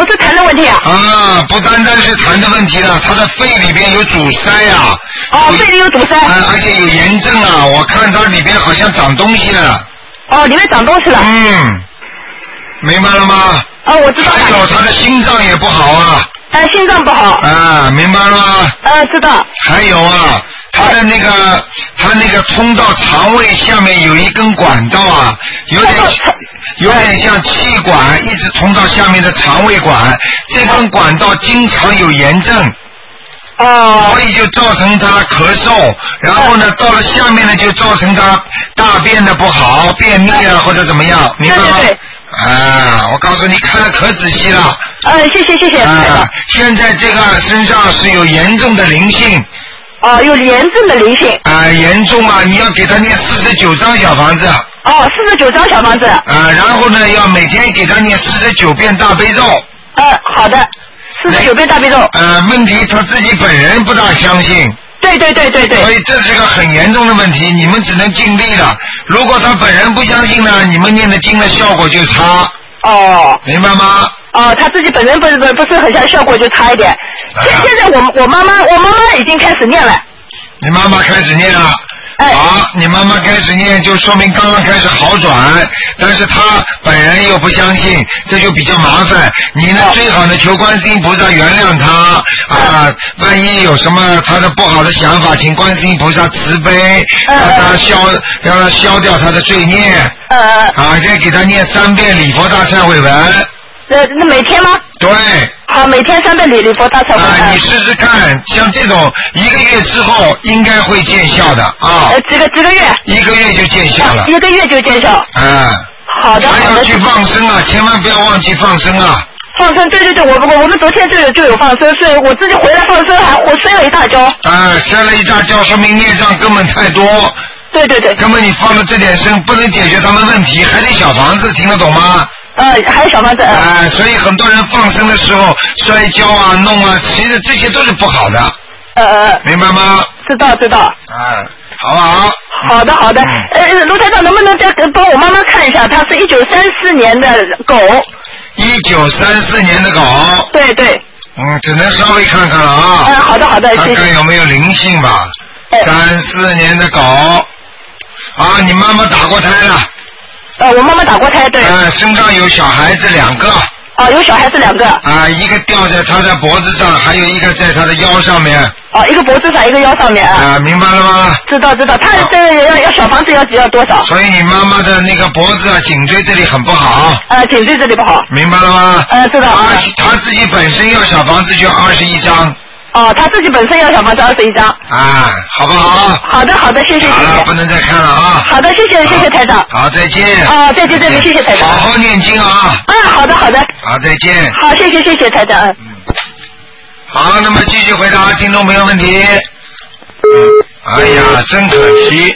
不是痰的问题啊。 啊，不单单是痰的问题了，他的肺里边有阻塞啊。 哦，肺里有阻塞。 啊，而且有炎症啊，我看他里边好像长东西了。 哦，里面长东西了。 嗯，明白了吗？ 哦，我知道了。 还有他的心脏也不好啊。 哎，心脏不好。 啊，明白了吗？ 呃，知道。 还有啊，他的那个，他那个通到肠胃下面有一根管道啊，有点有点像气管，一直通到下面的肠胃管，这根管道经常有炎症。 哦。 所以就造成他咳嗽，然后呢，到了下面呢，就造成他大便的不好，便秘啊或者怎么样，明白吗？ 对对对。 啊，我告诉你，看得可仔细了。 呃，谢谢谢谢。 啊，现在这个身上是有严重的灵性。 哦，有严重的灵性。 啊，严重啊！你要给他念四十九张小房子。 哦，四十九张小房子。 啊，然后呢，要每天给他念四十九遍大悲咒。 呃，好的，四十九遍大悲咒。 呃，问题他自己本人不大相信。 对对对对对。 所以这是个很严重的问题，你们只能尽力了。如果他本人不相信呢，你们念的经的效果就差。 哦。 明白吗？ 哦，他自己本身不是不是很像，效果就差一点。现、啊、现在我我妈妈我妈妈已经开始念了。 你妈妈开始念了。 哎。 好，你妈妈开始念，就说明刚刚开始好转，但是她本人又不相信，这就比较麻烦。你呢，最好呢求观世音菩萨原谅她啊，万一有什么她的不好的想法，请观世音菩萨慈悲，让她消让她消掉她的罪孽。 呃。 啊，再给她念三遍礼佛大忏悔文。 呃，那每天吗？ 对。 好，每天三遍礼礼佛大忏悔文。 啊，你试试看，像这种一个月之后应该会见效的啊。 呃，几个几个月？ 一个月就见效了。 一个月就见效。 啊。 好的。 还要去放生啊，千万不要忘记放生啊。 放生，对对对，我我我们昨天就有就有放生，是我自己回来放生还我摔了一大跤。 啊，摔了一大跤，说明孽障根本太多。 对对对。 根本你放了这点生不能解决他们问题，还得小房子，听得懂吗？ 呃，还有小房子。 啊、呃，所以很多人放生的时候摔跤啊、弄啊，其实这些都是不好的。 呃呃。 明白吗？ 知道知道。 啊，好不好？ 好的好的。嗯、呃，卢台长能不能再帮我妈妈看一下？她是一九三四年的狗。 一九三四年的狗。 对对。 嗯，只能稍微看看了啊。 嗯，好的好的。 看看有没有灵性吧。三四年的狗。啊，你妈妈打过胎了。 呃，我妈妈打过胎，对。 呃，身上有小孩子两个。 哦，有小孩子两个。 啊，一个吊在她的脖子上，还有一个在她的腰上面。 哦，一个脖子上，一个腰上面啊。 啊，明白了吗？ 知道知道，她这个要要小房子要要多少？ 所以你妈妈的那个脖子啊、颈椎这里很不好。 呃，颈椎这里不好。 明白了吗？ 呃，知道。 她她自己本身要小房子就二十一张。 哦，他自己本身要小房子二十一张。 啊，好不好？ 好的，好的，谢谢，谢谢。 好了，不能再看了啊。 好的，谢谢，谢谢台长。 好，再见。 哦，再见，再见，谢谢台长。 好好念经啊。 啊，好的，好的。 好，再见。 好，谢谢，谢谢台长。嗯。 好，那么继续回答听众朋友问题。嗯，哎呀，真可惜。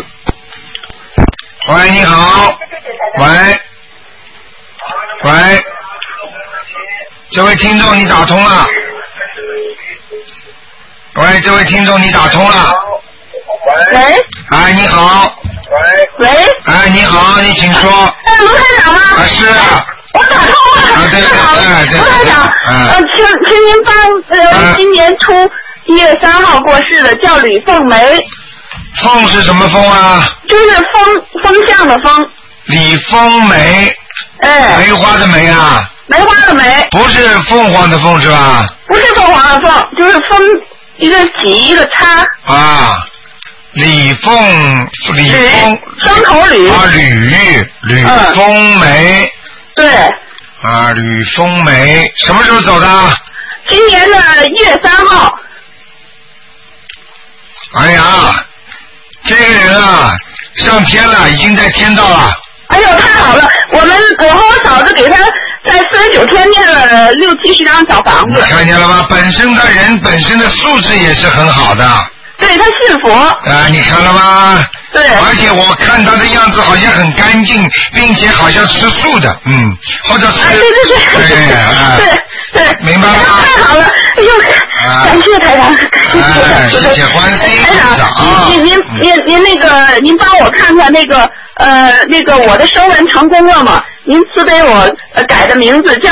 喂，你好。喂。喂。这位听众，你打通了。喂，这位听众，你打通了。 喂。 哎，你好。 喂。喂。 哎，你好，你请说。 哎，卢台长吗？ 啊，是啊。 我打通了。 啊，对对对对。 卢台长，呃，请请您帮呃，今年初一月三号过世的叫吕凤梅。 凤是什么凤啊？ 就是风风向的风。 李凤梅。 哎。 梅花的梅啊。 梅花的梅。不是凤凰的凤是吧？ 不是凤凰的凤，就是风。一个喜一个叉啊，李凤李凤双口吕啊，吕吕凤梅、嗯、 对啊，吕凤梅什么时候走的？ 今年的一月三号。 哎呀，这个人啊，上天了，已经在天道了。 哎呦，太好了！我们我和我嫂子给他在四十九天念了六七十张小房子。 看见了吗？本身的人本身的素质也是很好的。 对，他信佛。 啊，你看了吗？ 对。 而且我看他的样子好像很干净，并且好像吃素的，嗯，或者吃。 哎，对对对。 对啊。 对对。 明白了吗？ 太好了！哎呦， 啊、 感谢台长，感谢台长。 哎、谢谢观世音菩萨啊！ 您您您您那个，您帮我看看那个呃那个我的声纹成功了吗？您赐给我、呃、改的名字叫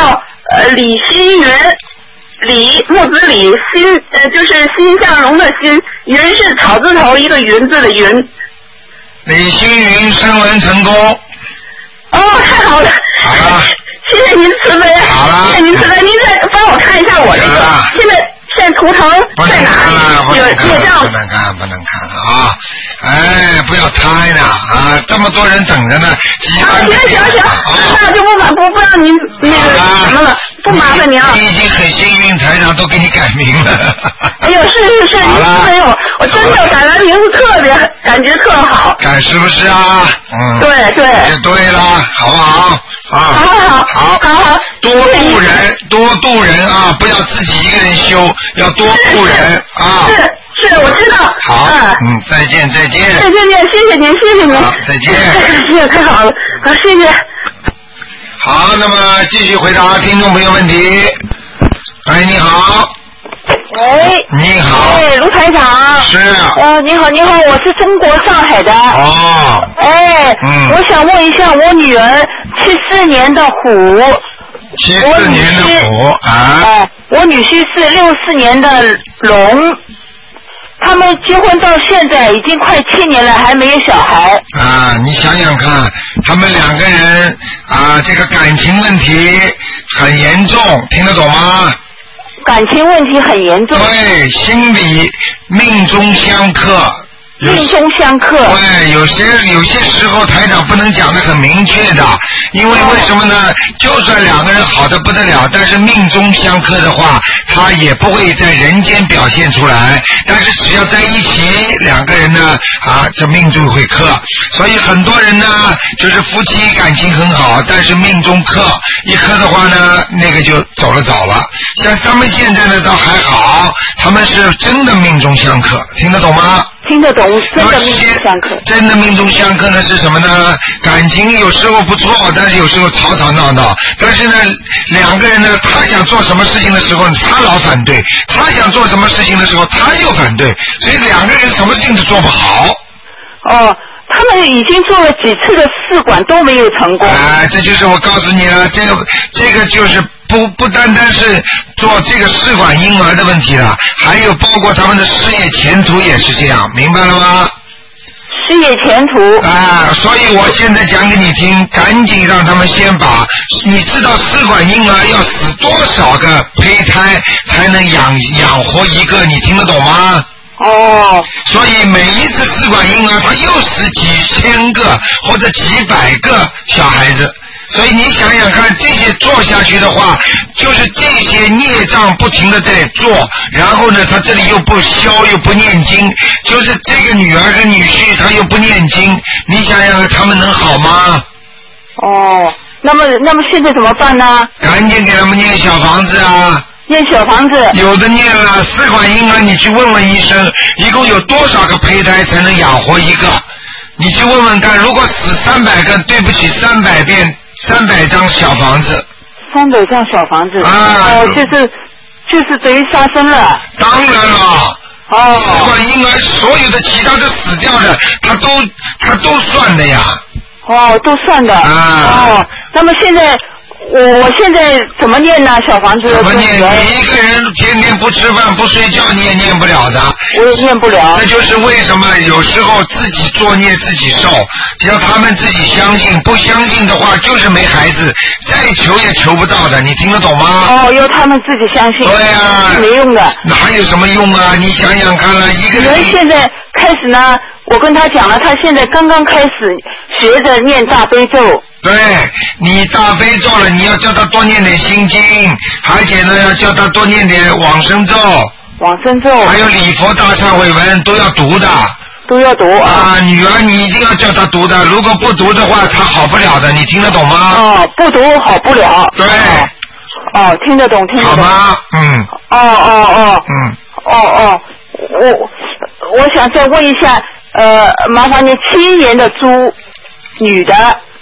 呃李新云，李木子李，心呃就是心向荣的心，云是草字头一个云字的云。 李星云声纹成功。 哦，太好了。 好了。 谢谢您慈悲。 好了。 谢谢您慈悲，您再帮我看一下我这个现在。现在图腾在哪里？有业障。 不能看，不能看了啊！哎，不要猜呢啊！这么多人等着呢，几万个。 行行行，那就不麻不不让您那个什么了，不麻烦您了。 你已经很幸运，台长都给你改名了。 哎呦，是是是，您没有，我真的改完名字特别感觉特好。 改是不是啊？嗯。 对对。 就对了，好不好？啊。 好好好。 好好。 多度人，多度人啊！不要自己一个人修。要多度人啊！ 是是，我知道。 好，嗯，再见再见。 再见见，谢谢您，谢谢您。 好，再见。 谢谢，太好了，好，谢谢。 好，那么继续回答听众朋友问题。哎，你好。 喂。 你好。 哎，卢台长。 是。 呃，你好，你好，我是中国上海的。 哦。 哎。嗯。我想问一下，我女儿七四年的虎。 七四年的虎啊！ 哎，我女婿是六四年的龙，他们结婚到现在已经快七年了，还没有小孩。 啊，你想想看，他们两个人啊，这个感情问题很严重，听得懂吗？ 感情问题很严重。 对，心理命中相克。 命中相克。 对，有些有些时候台长不能讲得很明确的，因为为什么呢？就算两个人好的不得了，但是命中相克的话，他也不会在人间表现出来。但是只要在一起，两个人呢，啊，这命中会克。所以很多人呢，就是夫妻感情很好，但是命中克，一克的话呢，那个就走了早了。像他们现在呢，倒还好，他们是真的命中相克，听得懂吗？ 听得懂，真的命中相克。 真的命中相克呢是什么呢？感情有时候不错，但是有时候吵吵闹闹。但是呢，两个人呢，他想做什么事情的时候，他老反对；他想做什么事情的时候，他又反对。所以两个人什么事情都做不好。 哦，他们已经做了几次的试管都没有成功。 哎，这就是我告诉你了，这个这个就是不不单单是做这个试管婴儿的问题了，还有包括他们的事业前途也是这样，明白了吗？ 事业前途啊，所以我现在讲给你听，赶紧让他们先把，你知道试管婴儿要死多少个胚胎才能养养活一个，你听得懂吗？ 哦， 所以每一次试管婴儿，他又死几千个或者几百个小孩子。所以你想想看，这些做下去的话，就是这些孽障不停的在做，然后呢，他这里又不消又不念经，就是这个女儿跟女婿他又不念经，你想想看，他们能好吗？ 哦，那么那么现在怎么办呢？ 赶紧给他们念小房子啊！ 念小房子。 有的念了，试管婴儿你去问问医生，一共有多少个胚胎才能养活一个？你去问问看，如果死三百个，对不起，三百遍。三百张小房子， 三百张小房子， 啊， 哦，就是就是等于杀生了。 当然了， 哦， 试管婴儿所有的其他的死掉的，他都他都算的呀。 哦，都算的。 啊。 哦，那么现在我我现在怎么念呢？小房子怎么念？你一个人天天不吃饭不睡觉，你也念不了的。 我也念不了。 这就是为什么有时候自己作孽自己受，只要他们自己相信，不相信的话就是没孩子，再求也求不到的，你听得懂吗？ 哦，要他们自己相信。 对呀、啊。 没用的。 哪有什么用啊？你想想看了，一个人。 人现在开始呢，我跟他讲了，他现在刚刚开始学着念大悲咒。 对，你大悲咒了，你要叫他多念点心经，而且呢要叫他多念点往生咒。 往生咒。 还有礼佛大忏悔文都要读的。 都要读啊！ 啊，女儿你一定要叫她读的，如果不读的话，她好不了的，你听得懂吗？ 哦，不读好不了。 对。 哦，听得懂，听得懂。 好吗？嗯。 哦哦哦。 嗯。 哦哦，我我想再问一下，呃，麻烦你七年的猪，女的。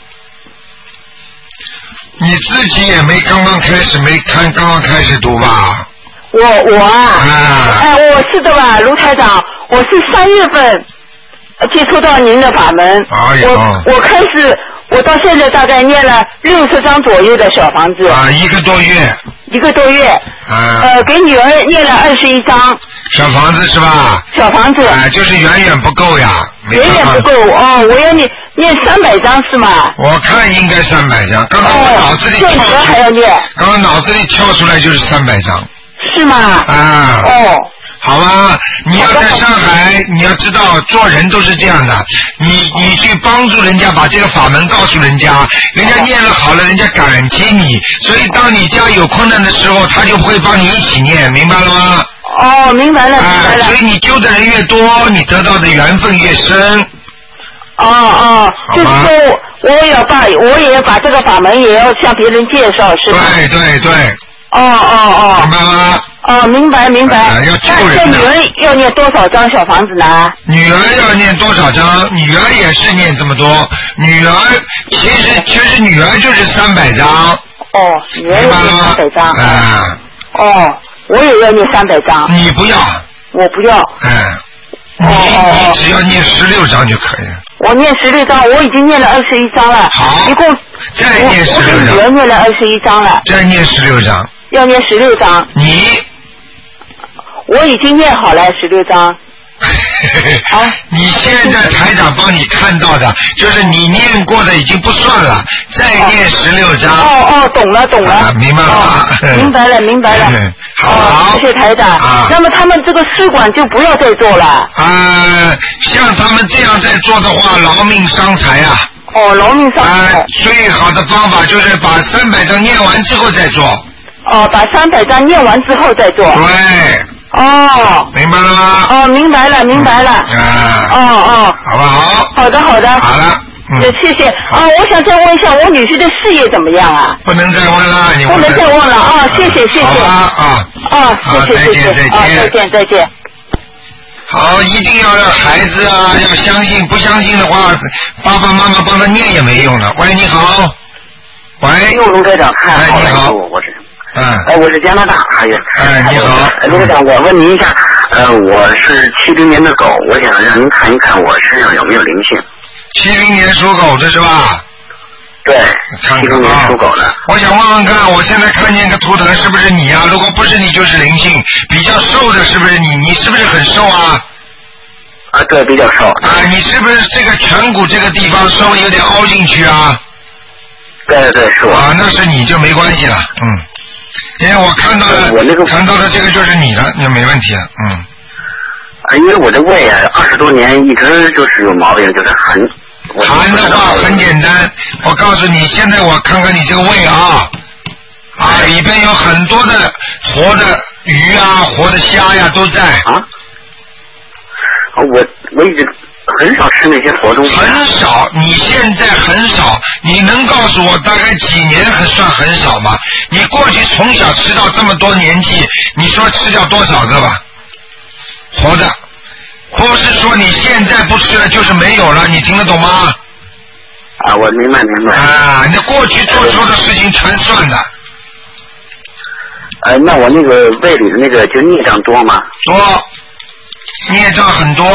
你自己也没刚刚开始，没看刚刚开始读吧？ 我我啊， 啊哎，我是的吧，卢台长，我是三月份接触到您的法门， 哎、 我我开始我到现在大概念了六十张左右的小房子。 啊，一个多月。 一个多月。 啊。 呃，给女儿念了二十一张。 小房子是吧？ 小房子。 啊，就是远远不够呀。 远远不够哦，我要念念三百张是吗？ 我看应该三百张，刚刚我脑子里跳出来， 还要念。 刚刚脑子里跳出来就是三百张。 是吗？ 啊。 哦。 好吧，你要在上海，你要知道做人都是这样的，你你去帮助人家把这个法门告诉人家，人家念了好了，人家感激你，所以当你家有困难的时候，他就会帮你一起念，明白了吗？ 哦，明白了，明白了。 啊，所以你救的人越多，你得到的缘分越深。 哦哦，就是说我也要把我也要把这个法门也要向别人介绍，是吧？ 对对对。 哦哦哦。 明白吗？ 哦，明白明白。 啊，要救人的。 那这女儿要念多少张小房子呢？ 女儿要念多少张？女儿也是念这么多。女儿其实其实女儿就是三百张。 哦，女儿要念三百张。 啊。 哦，我也要念三百张。 你不要。 我不要。 嗯。你你只要念十六张就可以了。 我念十六张，我已经念了二十一张了。 好。 一共再念十六张。 我给女儿念了二十一张了。 再念十六张。 要念十六张。 你。 我已经念好了十六张。 啊！你现在台长帮你看到的，就是你念过的已经不算了，再念十六张。 哦哦，懂了懂了。 啊，明白了吗？ 明白了明白了。 好，好， 谢谢台长。啊。那么他们这个试管就不要再做了。 啊，像他们这样在做的话，劳命伤财啊。 哦，劳命伤财。 啊，最好的方法就是把三百张念完之后再做。 哦，把三百张念完之后再做。 对。 哦， 明白了吗？ 哦，明白了，明白了。 啊， 哦哦， 好不好？ 好的，好的。 好了， 嗯，谢谢。啊，我想再问一下，我女婿的事业怎么样啊？ 不能再问了，你不能再问了啊！谢谢，谢谢。 好吧啊。 啊，谢谢，谢谢。 再见，再见。 啊，再见，再见。 好，一定要让孩子啊，要相信，不相信的话，爸爸妈妈帮他念也没用的。喂，你好。喂。 哟，卢台长，太好了， 你好， 我是。 嗯， 哎，我是加拿大，哎呀， 哎，你好， 卢台长，我问您一下，呃，我是七零年的狗，我想让您看一看我身上有没有灵性。 七零年属狗的是吧？ 对， 看看啊， 七零年属狗的。 我想问问看，我现在看见个图腾是不是你啊？如果不是你，就是灵性。比较瘦的是不是你？你是不是很瘦啊？ 啊，对，比较瘦。 啊，你是不是这个颧骨这个地方稍微有点凹进去啊？ 对对是我。 啊，那是你就没关系了，嗯。因为我看到的， 我那个看到的这个就是你的，那没问题了，嗯。 啊，因为我的胃啊，二十多年一直就是有毛病，就是寒。 寒的话很简单，我告诉你，现在我看看你这个胃啊，啊，里边有很多的活的鱼啊、活的虾呀都在。 啊。我我一直很少吃那些活东西。 很少，你现在很少，你能告诉我大概几年还算很少吗？你过去从小吃到这么多年纪，你说吃掉多少个吧？活的，不是说你现在不吃了就是没有了，你听得懂吗？ 啊，我明白明白。 啊，你过去做错的事情全算的。 呃，那我那个胃里的那个就孽障多吗？ 多，孽障很多。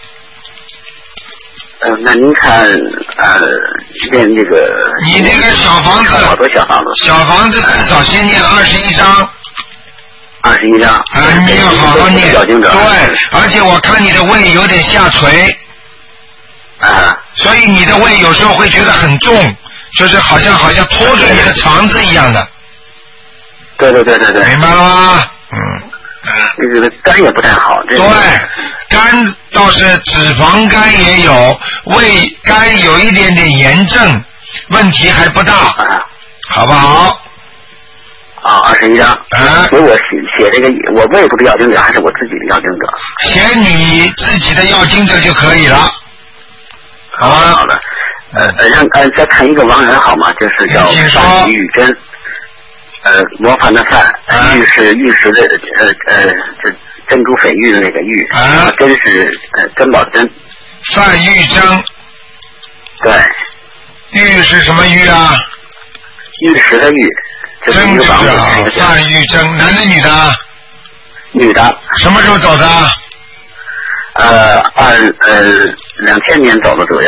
呃，那您看，呃，念那个， 你那个小房子， 好多小房子， 小房子至少先念二十一章， 二十一章， 啊，你要好好念，对，而且我看你的胃有点下垂， 啊， 所以你的胃有时候会觉得很重，就是好像好像拖着你的肠子一样的， 对对对对对， 明白了吗？嗯。 这个肝也不太好， 对，肝倒是脂肪肝也有，胃肝有一点点炎症，问题还不大， 啊、 好不好？ 啊，二十一张。 啊， 给我写写这个，我胃部的要经者还是我自己的要经者？ 写你自己的要经者就可以了。好啊， 好的。呃，让呃再看一个亡人好吗？就是叫范玉珍。呃，模范的范， 啊、 玉是玉石的呃呃，这珍珠翡玉的那个玉， 啊， 珍是呃珍宝的珍。 范玉珍。 对。 玉是什么玉啊？ 玉石的玉。 珍就是啊，范玉珍，男的女的？ 女的。 什么时候走的？ 呃，二呃两千年走的左右。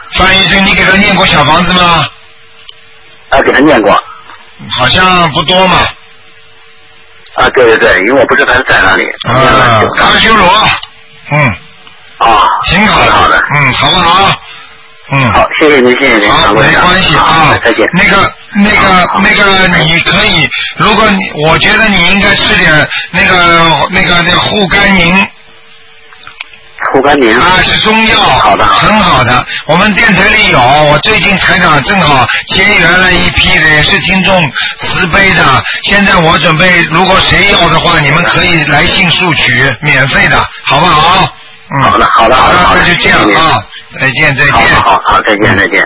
范医生，你给他念过小房子吗？ 啊，给他念过。 好像不多嘛。 啊，对对对，因为我不知道他在哪里。 啊，阿修罗，嗯。 啊， 挺好的， 好的， 嗯，好不好？嗯， 好，谢谢您，谢谢您， 好，没关系啊， 再见。 那个、那个、那个，你可以，如果你，我觉得你应该吃点那个、那个、那个护肝宁。 护肝宁啊，是中药， 好的， 很好的。我们电台里有，我最近台长正好结缘了一批的，也是听众慈悲的。现在我准备，如果谁要的话，你们可以来信索取，免费的，好不好？嗯， 好的，好的，好的， 好的，那就这样啊，再见，再见。 好好好，再见，再见。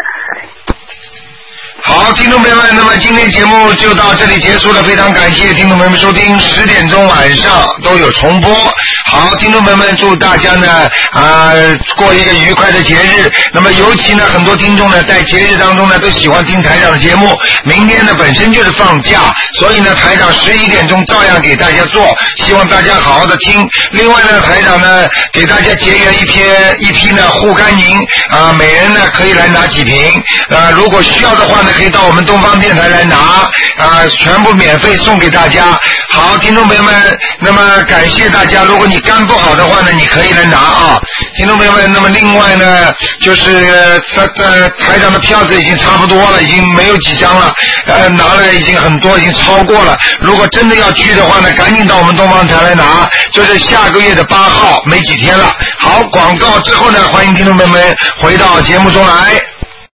好，听众朋友们，那么今天节目就到这里结束了，非常感谢听众朋友们收听，十点钟晚上都有重播。好，听众朋友们，祝大家呢啊、呃、过一个愉快的节日。那么尤其呢，很多听众呢在节日当中呢都喜欢听台长的节目。明天呢本身就是放假，所以呢台长十一点钟照样给大家做，希望大家好好的听。另外呢，台长呢给大家结缘一批一批呢护肝宁啊、呃，每人呢可以来拿几瓶啊、呃，如果需要的话呢，可以到我们东方电台来拿啊、呃，全部免费送给大家。好，听众朋友们，那么感谢大家。如果你肝不好的话呢，你可以来拿啊，听众朋友们。那么另外呢，就是呃呃台长的票子已经差不多了，已经没有几张了，呃拿了已经很多，已经超过了。如果真的要去的话呢，赶紧到我们东方台来拿，就是下个月的八号，没几天了。好，广告之后呢，欢迎听众朋友们回到节目中来。